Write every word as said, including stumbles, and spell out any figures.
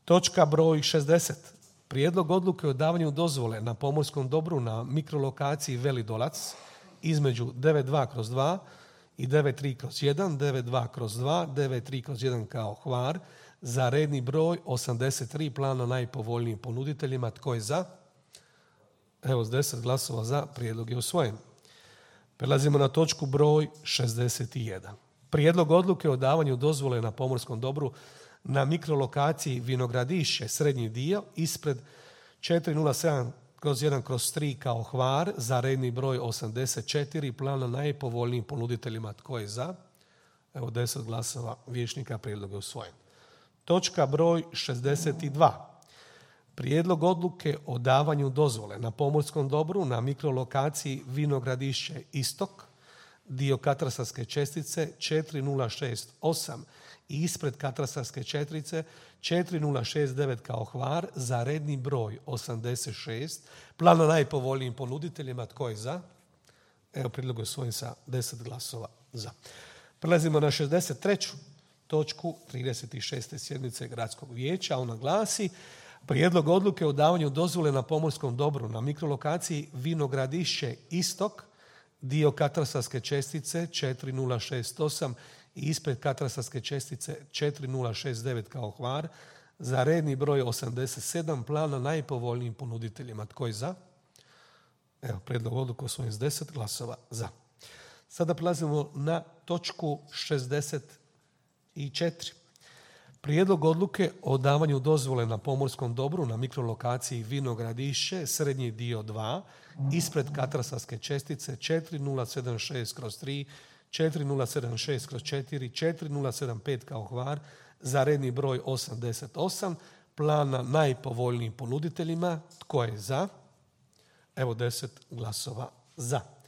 Točka broj šezdeset. Prijedlog odluke o davanju dozvole na pomorskom dobru na mikrolokaciji Veli Dolac između devet dva kroz dva i devet tri kroz jedan, devet dva kroz dva, devet tri kroz jedan kao Hvar za redni broj osamdeset tri plana najpovoljnijim ponuditeljima. Tko je za? Evo, s deset glasova za, prijedlog je usvojen. Prelazimo na točku broj šezdeset jedan. Prijedlog odluke o davanju dozvole na pomorskom dobru na mikrolokaciji Vinogradišće, srednji dio, ispred četiri nula sedam kroz jedan kroz tri kao Hvar za redni broj osamdeset četiri plana najpovoljnijim ponuditeljima. Tko je za? Evo, deset glasova vijećnika, prijedlog je usvojen. Točka broj šezdeset dva. Prijedlog odluke o davanju dozvole na pomorskom dobru na mikrolokaciji Vinogradišće Istok, dio katastarske čestice četiri nula šest osam i ispred katastarske čestice četiri nula šest devet kao Hvar za redni broj osamdeset šest, plana najpovoljnijim ponuditeljima. Tko je za? Evo, prijedlog je usvojen sa deset glasova za. Prelazimo na šezdeset treću točku trideset šeste sjednice Gradskog vijeća. Ona glasi: Prijedlog odluke o davanju dozvole na pomorskom dobru na mikrolokaciji Vinogradišće Istok, dio katastarske čestice četiri nula šest osam i ispred katastarske čestice četiri nula šest devet kao Hvar za redni broj osamdeset sedam plana najpovoljnijim ponuditeljima. Tko je za? Evo, prijedlog odluke usvojen s deset glasova za. Sada prelazimo na točku šezdeset četiri. Prijedlog odluke o davanju dozvole na pomorskom dobru na mikrolokaciji Vinogradišće, srednji dio dva, ispred katastarske čestice četiri nula sedam šest kroz tri, četiri nula sedam šest kroz četiri, četiri nula sedam pet kao Hvar za redni broj osamdeset osam, plana najpovoljnijim ponuditeljima. Tko je za? Evo, deset glasova za.